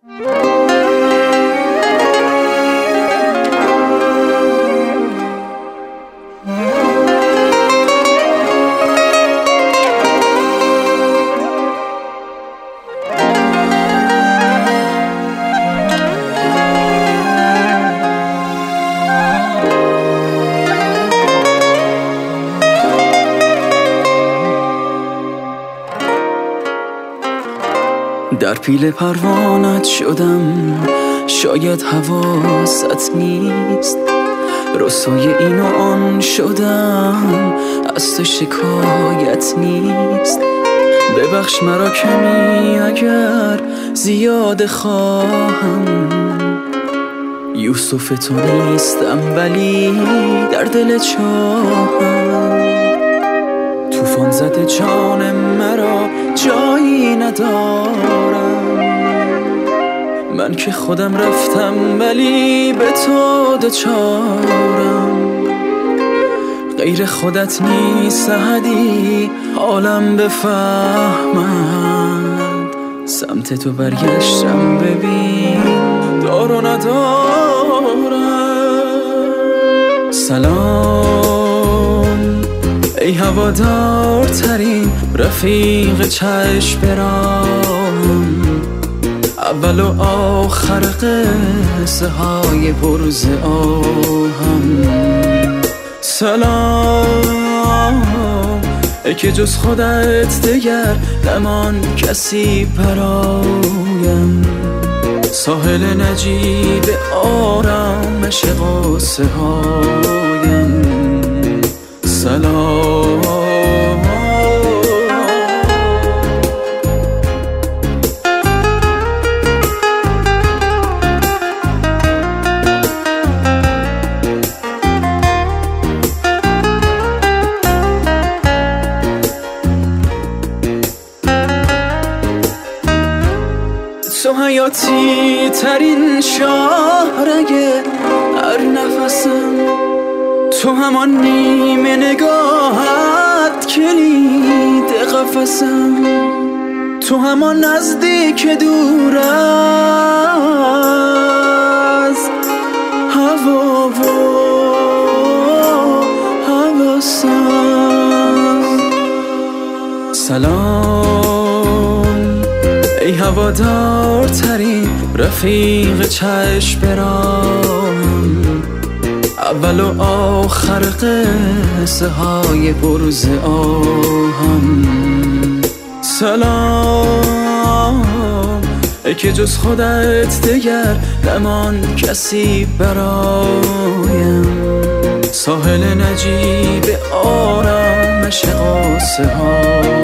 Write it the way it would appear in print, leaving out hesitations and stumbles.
در پیل پروانت شدم، شاید حواست نیست. رسوای این و آن شدم، از تو شکایت نیست. ببخش مرا کمی اگر زیاد خواهم، یوسف تو نیستم ولی در دل چاهم. طوفان زده جان مرا جایی ندارم، من که خودم رفتم ولی به تو دچارم. غیر خودت نیست احدی حالم بفهمد، سمت تو برگشتم ببین دار و ندارم. سلام ای هوادارترین رفیق چشم برام، اول و آخر قصه های پرز آهم. سلام ای که جز خودت دگر نمان کسی برایم، ساحل نجیب آرامش قصه هایم. سلام تو حیاتی ترین شاهرگ هر نفسم، تو همان نیمه نگاهت کلید قفسم، تو همان نزدیک دور از هوا و حواسم. سلام ای هوادارترین رفیق چشم برام، اول و آخر قصه های پرز آهم. سلام ای که جز خودت دگر نمان کسی برایم، ساحل نجیب آرامش قصه ها.